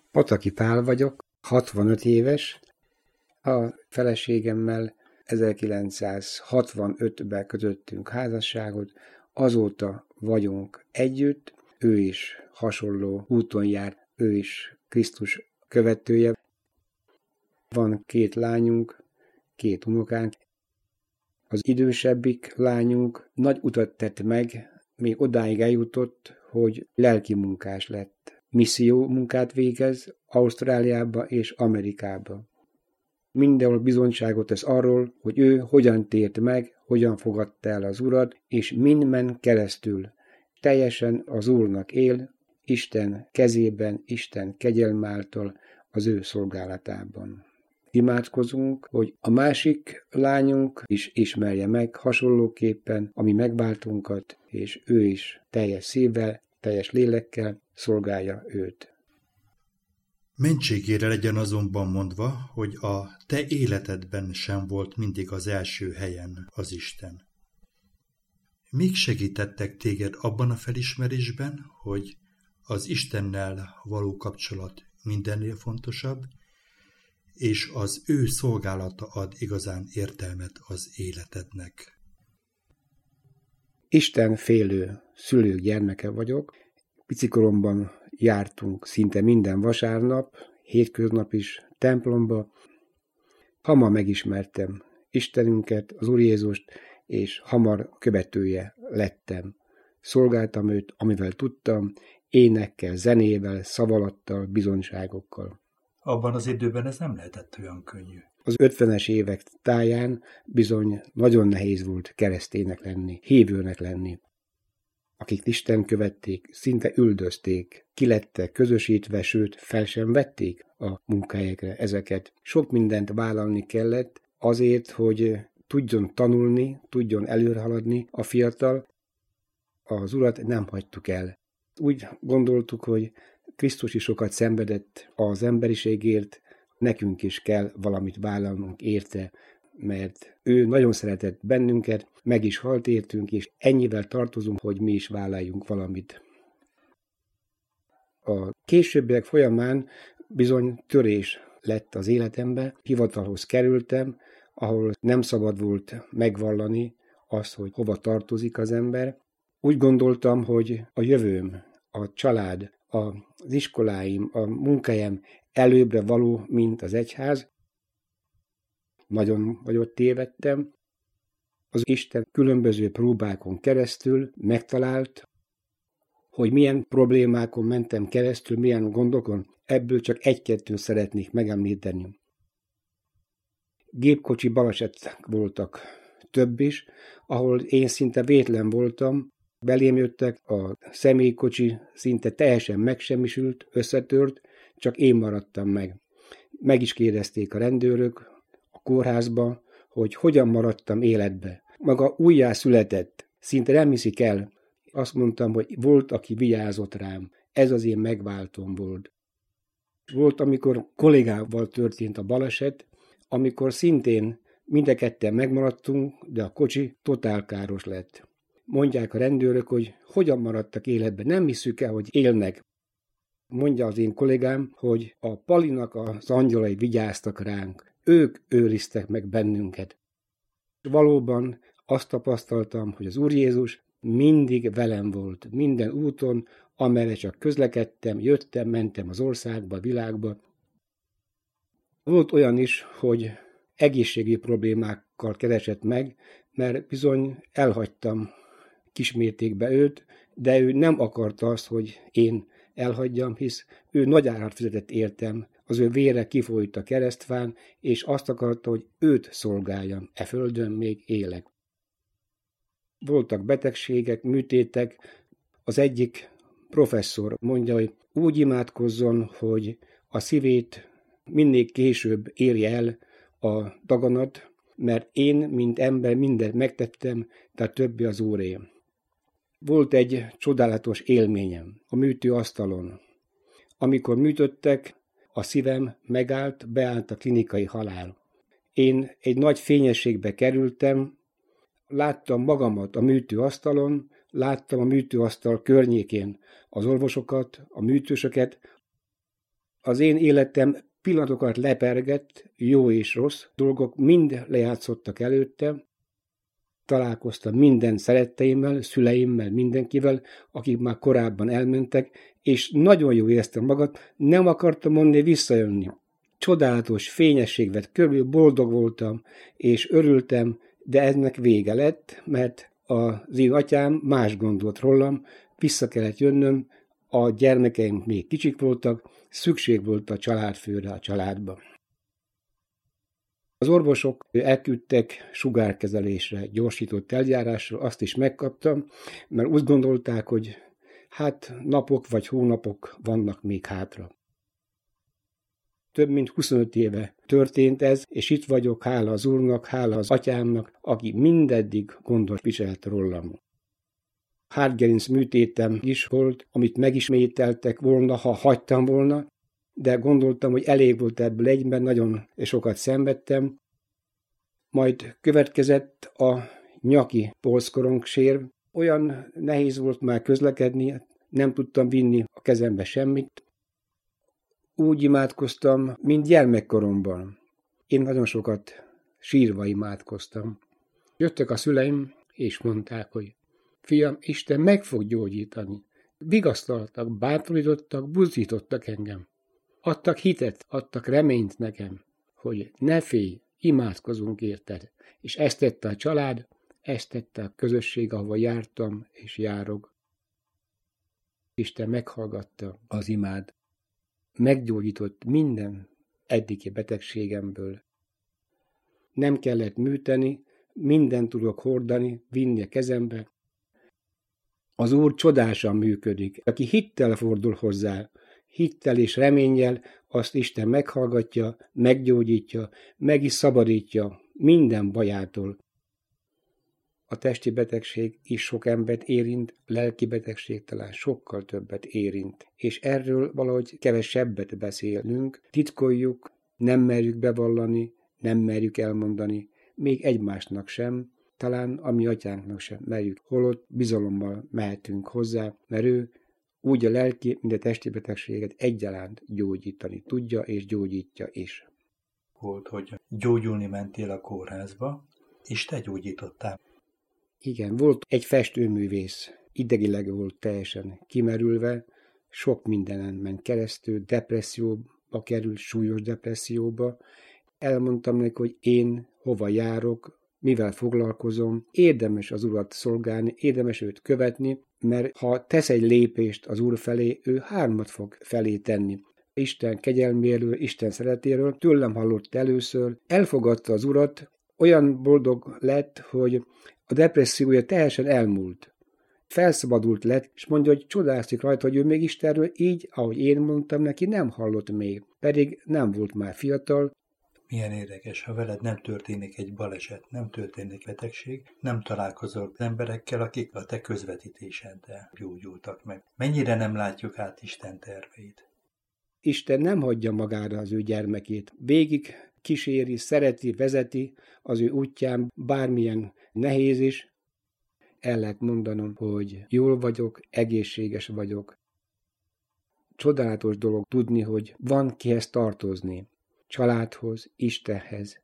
Pataki Pál vagyok, 65 éves. A feleségemmel 1965-ben kötöttünk házasságot, azóta vagyunk együtt, ő is hasonló úton jár, ő is Krisztus követője. Van 2 lányunk, 2 unokánk. Az idősebbik lányunk nagy utat tett meg, még odáig eljutott, hogy lelki munkás lett. Misszió munkát végez Ausztráliába és Amerikába. Mindenhol bizonyságot tesz arról, hogy ő hogyan tért meg, hogyan fogadta el az Urat, és minden keresztül teljesen az Úrnak él, Isten kezében, Isten kegyelme által az ő szolgálatában. Imádkozunk, hogy a másik lányunk is ismerje meg hasonlóképpen a mi megváltunkat, és ő is teljes szívvel, teljes lélekkel szolgálja őt. Mentségére legyen azonban mondva, hogy a te életedben sem volt mindig az első helyen az Isten. Mik segítettek téged abban a felismerésben, hogy az Istennel való kapcsolat mindennél fontosabb, és az ő szolgálata ad igazán értelmet az életednek? Isten félő szülők gyermeke vagyok. Picikoromban jártunk szinte minden vasárnap, hétköznap is templomba. Hamar megismertem Istenünket, az Úr Jézust, és hamar követője lettem. Szolgáltam őt, amivel tudtam, énekkel, zenével, szavalattal, bizonyságokkal. Abban az időben ez nem lehetett olyan könnyű. Az 50-es évek táján bizony nagyon nehéz volt kereszténynek lenni, hívőnek lenni. Akik Isten követték, szinte üldözték, kilettek közösítve, sőt, fel sem vették a munkahelyekre ezeket. Sok mindent vállalni kellett azért, hogy tudjon tanulni, tudjon előrehaladni a fiatal. Az Urat nem hagytuk el. Úgy gondoltuk, hogy Krisztus is sokat szenvedett az emberiségért, nekünk is kell valamit vállalnunk érte, mert ő nagyon szeretett bennünket, meg is halt értünk, és ennyivel tartozunk, hogy mi is vállaljunk valamit. A későbbiek folyamán bizony törés lett az életembe, hivatalhoz kerültem, ahol nem szabad volt megvallani azt, hogy hova tartozik az ember. Úgy gondoltam, hogy a jövőm, a család, az iskoláim, a munkahelyem előbbre való, mint az egyház. Nagyon nagyot tévedtem. Az Isten különböző próbákon keresztül megtalált, hogy milyen problémákon mentem keresztül, milyen gondokon, ebből csak 1-2 szeretnék megemlíteni. Gépkocsi balesetek voltak, több is, ahol én szinte vétlen voltam, belém jöttek, a személykocsi szinte teljesen megsemmisült, összetört, csak én maradtam meg. Meg is kérdezték a rendőrök a kórházba, hogy hogyan maradtam életbe. Maga újjászületett, szinte nem hiszik el. Azt mondtam, hogy volt, aki vigyázott rám. Ez az én megváltom volt. Volt, amikor kollégával történt a baleset, amikor szintén mind a ketten megmaradtunk, de a kocsi totálkáros lett. Mondják a rendőrök, hogy hogyan maradtak életben, nem hiszük el, hogy élnek. Mondja az én kollégám, hogy a Palinak az angyalai vigyáztak ránk. Ők őriztek meg bennünket. Valóban azt tapasztaltam, hogy az Úr Jézus mindig velem volt, minden úton, amerre csak közlekedtem, jöttem, mentem az országba, a világba. Volt olyan is, hogy egészségi problémákkal keresett meg, mert bizony elhagytam kismértékben őt, de ő nem akarta azt, hogy én elhagyjam, hisz ő nagy árat fizetett értem, az ő vére kifolyt a keresztfán, és azt akarta, hogy őt szolgáljam, e földön még élek. Voltak betegségek, műtétek, az egyik professzor mondja, hogy úgy imádkozzon, hogy a szívét minél később érje el a daganat, mert én, mint ember, mindent megtettem, de többi az Úré. Volt egy csodálatos élményem a műtőasztalon. Amikor műtöttek, a szívem megállt, beállt a klinikai halál. Én egy nagy fényességbe kerültem, láttam magamat a műtőasztalon, láttam a műtőasztal környékén az orvosokat, a műtősöket. Az én életem pillanatokat lepergett, jó és rossz dolgok mind lejátszottak előtte. Találkoztam minden szeretteimmel, szüleimmel, mindenkivel, akik már korábban elmentek, és nagyon jól éreztem magat, nem akartam mondani visszajönni. Csodálatos fényesség vett körül, boldog voltam, és örültem, de ennek vége lett, mert az én atyám más gondolt rólam, vissza kellett jönnöm, a gyermekeim még kicsik voltak, szükség volt a családfőre a családba. Az orvosok elküldtek sugárkezelésre, gyorsított eljárásra, azt is megkaptam, mert úgy gondolták, hogy hát napok vagy hónapok vannak még hátra. Több mint 25 éve történt ez, és itt vagyok, hála az Úrnak, hála az atyámnak, aki mindeddig gondot viselt rólam. Hátgerinc műtétem is volt, amit megismételtek volna, ha hagytam volna, de gondoltam, hogy elég volt ebből egyben, nagyon sokat szenvedtem. Majd következett a nyaki polszkorongsér. Olyan nehéz volt már közlekedni, nem tudtam vinni a kezembe semmit. Úgy imádkoztam, mint gyermekkoromban. Én nagyon sokat sírva imádkoztam. Jöttek a szüleim, és mondták, hogy fiam, Isten meg fog gyógyítani. Vigasztaltak, bátorítottak, buzdítottak engem. Adtak hitet, adtak reményt nekem, hogy ne félj, imádkozunk érted. És ezt tette a család, ezt tette a közösség, ahova jártam és járok. Isten meghallgatta az imád. Meggyógyított minden eddigi betegségemből. Nem kellett műteni, mindent tudok hordani, vinni a kezembe. Az Úr csodásan működik. Aki hittel fordul hozzá, hittel és reménnyel, azt Isten meghallgatja, meggyógyítja, meg is szabadítja minden bajától. A testi betegség is sok embert érint, lelki betegség talán sokkal többet érint. És erről valahogy kevesebbet beszélünk, titkoljuk, nem merjük bevallani, nem merjük elmondani, még egymásnak sem, talán a mi atyánknak sem merjük, holott bizalommal mehetünk hozzá, mert ő úgy a lelki, mint a testi betegséget egyaránt gyógyítani tudja, és gyógyítja is. Volt, hogy gyógyulni mentél a kórházba, és te gyógyítottál. Igen, volt egy festőművész, idegileg volt teljesen kimerülve, sok mindenen ment keresztül, depresszióba került, súlyos depresszióba. Elmondtam neki, hogy én hova járok, mivel foglalkozom, érdemes az Urat szolgálni, érdemes őt követni, mert ha tesz egy lépést az Úr felé, ő 3 fog felé tenni. Isten kegyelméről, Isten szeretéről, tőlem hallott először, elfogadta az Urat, olyan boldog lett, hogy a depressziója teljesen elmúlt. Felszabadult lett, és mondja, hogy csodálkozik rajta, hogy ő még Istenről így, ahogy én mondtam neki, nem hallott még, pedig nem volt már fiatal. Milyen érdekes, ha veled nem történik egy baleset, nem történik betegség, nem találkozol emberekkel, akik a te közvetítéseddel gyógyultak meg. Mennyire nem látjuk át Isten terveit? Isten nem hagyja magára az ő gyermekét. Végig kíséri, szereti, vezeti az ő útján, bármilyen nehéz is. El lehet mondanom, hogy jól vagyok, egészséges vagyok. Csodálatos dolog tudni, hogy van kihez tartozni. Családhoz, Istenhez.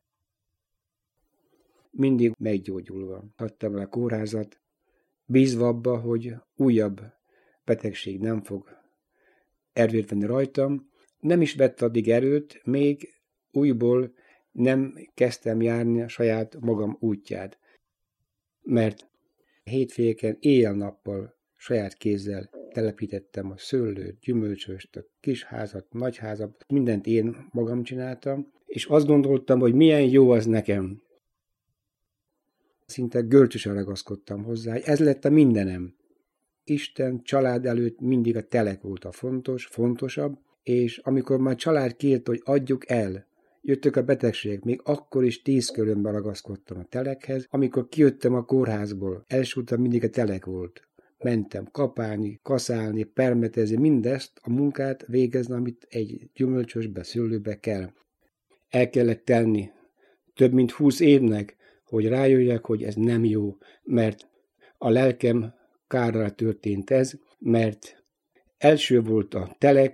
Mindig meggyógyulva hagytam el a kórházat, bízva abba, hogy újabb betegség nem fog erőt venni rajtam. Nem is vett addig erőt, még újból nem kezdtem járni a saját magam útját. Mert hétvégeken éjjel-nappal saját kézzel telepítettem a szőlőt, gyümölcsöst, a kis házat, nagy házat, mindent én magam csináltam, és azt gondoltam, hogy milyen jó az nekem. Szinte görcsösen ragaszkodtam hozzá, ez lett a mindenem. Isten család előtt mindig a telek volt a fontosabb, és amikor már család kért, hogy adjuk el, jöttek a betegségek, még akkor is 10 körömben ragaszkodtam a telekhez, amikor kijöttem a kórházból, első után mindig a telek volt. Mentem kapálni, kaszálni, permetezni, mindezt a munkát végezni, amit egy gyümölcsösbe, szőlőbe kell. El kellett tenni több mint 20 évnek, hogy rájöjjek, hogy ez nem jó, mert a lelkem kárra történt ez, mert első volt a telek,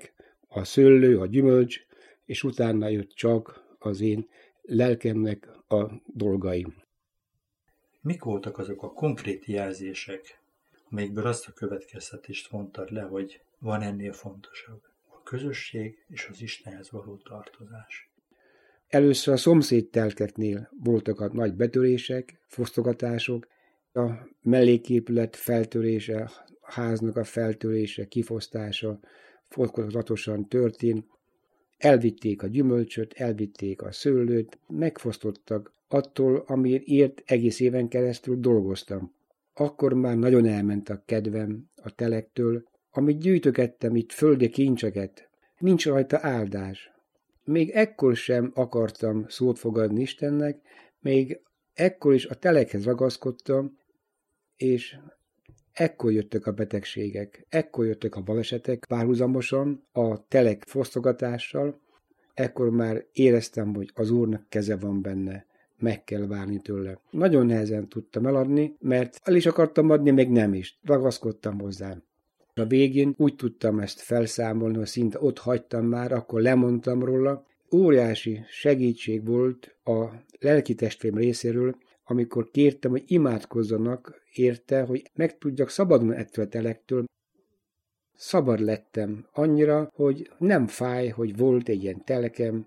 a szőlő, a gyümölcs, és utána jött csak az én lelkemnek a dolgaim. Mik voltak azok a konkrét jelzések, amelyekből azt a következtetést vontad le, hogy van ennél fontosabb? A közösség és az Istenhez való tartozás. Először a szomszédtelkeknél voltak a nagy betörések, fosztogatások, a melléképület feltörése, a háznak a feltörése, kifosztása fokozatosan történt. Elvitték a gyümölcsöt, elvitték a szőlőt, megfosztottak attól, amiért egész éven keresztül dolgoztam. Akkor már nagyon elment a kedvem a telektől, amit gyűjtögettem itt földi kincseket. Nincs rajta áldás. Még ekkor sem akartam szót fogadni Istennek, még ekkor is a telekhez ragaszkodtam, és ekkor jöttek a betegségek, ekkor jöttek a balesetek párhuzamosan a telek fosztogatással, ekkor már éreztem, hogy az Úrnak keze van benne, meg kell várni tőle. Nagyon nehezen tudtam eladni, mert el is akartam adni, még nem is. Ragaszkodtam hozzá. A végén úgy tudtam ezt felszámolni, hogy szinte ott hagytam már, akkor lemondtam róla. Óriási segítség volt a lelkitestvérem részéről, amikor kértem, hogy imádkozzanak érte, hogy meg tudjak szabadulni ettől a telektől. Szabad lettem annyira, hogy nem fáj, hogy volt egy ilyen telekem.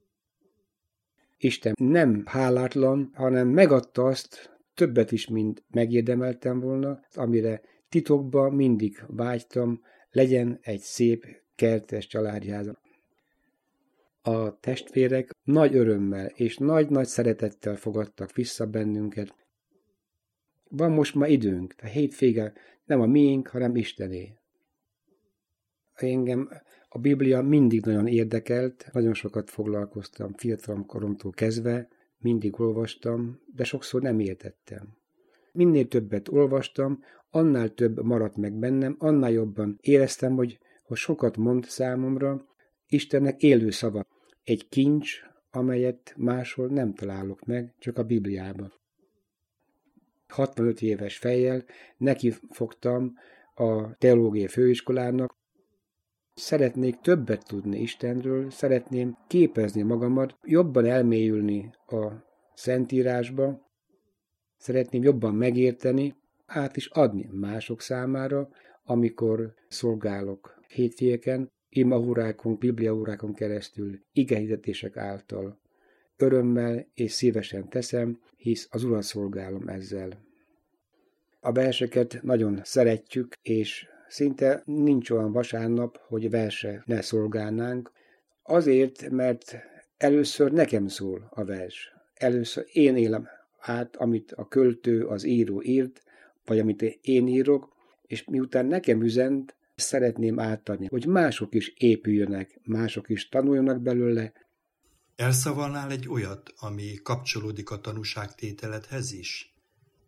Isten nem hálátlan, hanem megadta azt, többet is, mint megérdemeltem volna, amire titokban mindig vágytam, legyen egy szép, kertes családjázat. A testvérek nagy örömmel és nagy-nagy szeretettel fogadtak vissza bennünket. Van most már időnk, a hétvége nem a miénk, hanem Istené. Engem a Biblia mindig nagyon érdekelt, nagyon sokat foglalkoztam fiatal koromtól kezdve, mindig olvastam, de sokszor nem értettem. Minél többet olvastam, annál több maradt meg bennem, annál jobban éreztem, hogy sokat mond számomra, Istennek élő szava. Egy kincs, amelyet máshol nem találok meg, csak a Bibliában. 65 éves fejjel nekifogtam a teológiai főiskolának. Szeretnék többet tudni Istenről, szeretném képezni magamat, jobban elmélyülni a Szentírásba, szeretném jobban megérteni, át is adni mások számára, amikor szolgálok hétvégeken, imaórákon, bibliaórákon keresztül, igehirdetések által. Örömmel és szívesen teszem, hisz az Urat szolgálom ezzel. A verseket nagyon szeretjük, és szinte nincs olyan vasárnap, hogy verse ne szolgálnánk. Azért, mert először nekem szól a vers. Először én élem át, amit a költő, az író írt, vagy amit én írok, és miután nekem üzent, szeretném átadni, hogy mások is épüljönek, mások is tanuljanak belőle. Elszavalnál egy olyat, ami kapcsolódik a tanúságtételedhez is?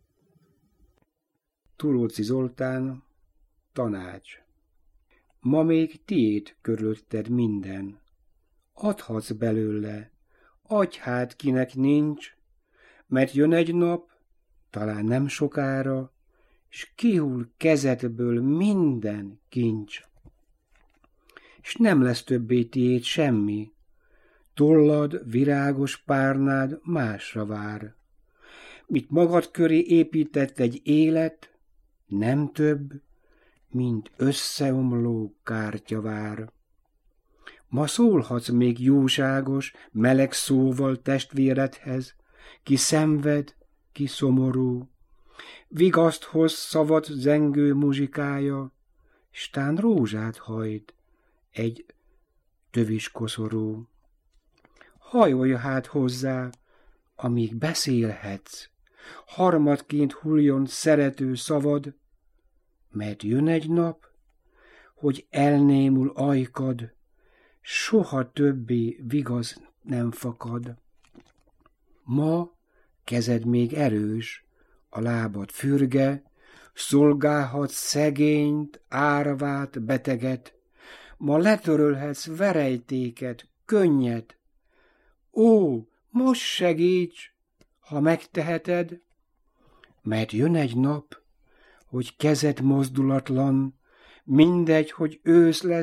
Turóczy Zoltán, tanács. Ma még tiéd körülötted minden. Adhatsz belőle, adj hát kinek nincs, mert jön egy nap, talán nem sokára, s kihull kezedből minden kincs. És nem lesz többé tiéd semmi, tollad, virágos párnád másra vár. Mit magad köré épített egy élet, nem több, mint összeomló kártyavár. Ma szólhatsz még jóságos, meleg szóval testvéredhez, ki szenved, ki szomorú. Vigaszt hoz szavad zengő muzsikája, s tán rózsát hajt egy tövis koszorú. Hajolj hát hozzá, amíg beszélhetsz, harmadként hulljon szerető szavad, mert jön egy nap, hogy elnémul ajkad, soha többé vigaz nem fakad. Ma kezed még erős, a lábad fürge, szolgálhatsz szegényt, árvát, beteget, ma letörölhetsz verejtéket, könnyet. Ó, most segíts, ha megteheted, mert jön egy nap, hogy kezed mozdulatlan, mindegy, hogy ősz lesz,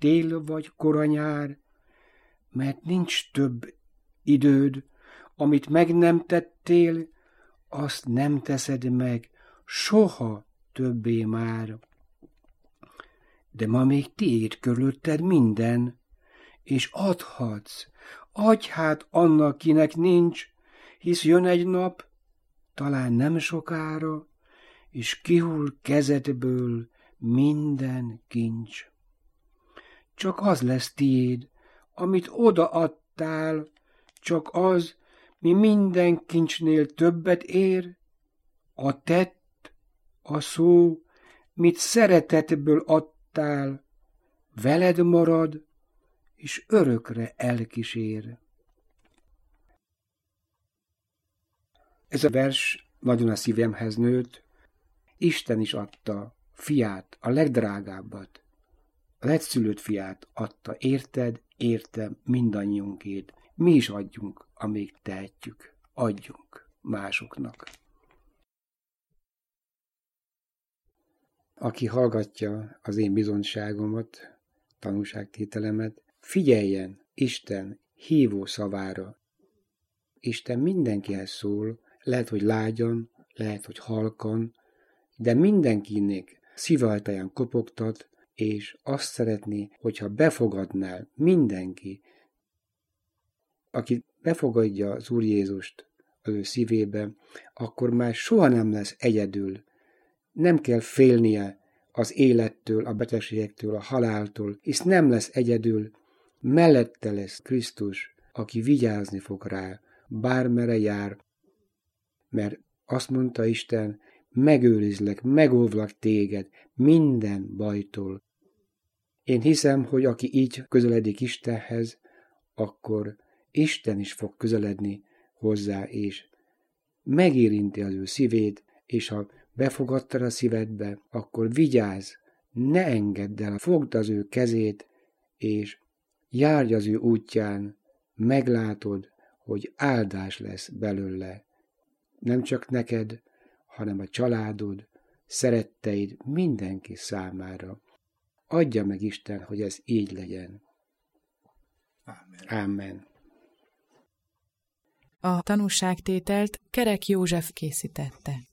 tél vagy kora nyár, mert nincs több időd, amit meg nem tettél, azt nem teszed meg soha többé már. De ma még tiéd körülötted minden, és adhatsz, adj hát annak, kinek nincs, hisz jön egy nap, talán nem sokára, és kihull kezedből minden kincs. Csak az lesz tiéd, amit odaadtál, csak az, mi minden kincsnél többet ér, a tett, a szó, mit szeretetből adtál, veled marad, és örökre elkísér. Ez a vers nagyon a szívemhez nőtt. Isten is adta fiát, a legdrágábbat, a legszülött fiát adta, érted, értem, mindannyiunkét. Mi is adjunk, amíg tehetjük, adjunk másoknak. Aki hallgatja az én bizonyságomat, tanúságtételemet, figyeljen Isten hívó szavára. Isten mindenkihez szól, lehet, hogy lágyan, lehet, hogy halkan, de mindenkinek szívajtaján kopogtat, és azt szeretné, hogyha befogadnál mindenki, aki befogadja az Úr Jézust az ő szívébe, akkor már soha nem lesz egyedül. Nem kell félnie az élettől, a betegségektől, a haláltól, hisz nem lesz egyedül, mellette lesz Krisztus, aki vigyázni fog rá, bármerre jár, mert azt mondta Isten, megőrizlek, megóvlak téged minden bajtól. Én hiszem, hogy aki így közeledik Istenhez, akkor Isten is fog közeledni hozzá, és megérinti az ő szívét, és ha befogadtad a szívedbe, akkor vigyázz, ne engedd el, fogd az ő kezét, és járj az ő útján, meglátod, hogy áldás lesz belőle. Nem csak neked, hanem a családod, szeretteid, mindenki számára. Adja meg Isten, hogy ez így legyen. Amen. A tanúságtételt Kerek József készítette.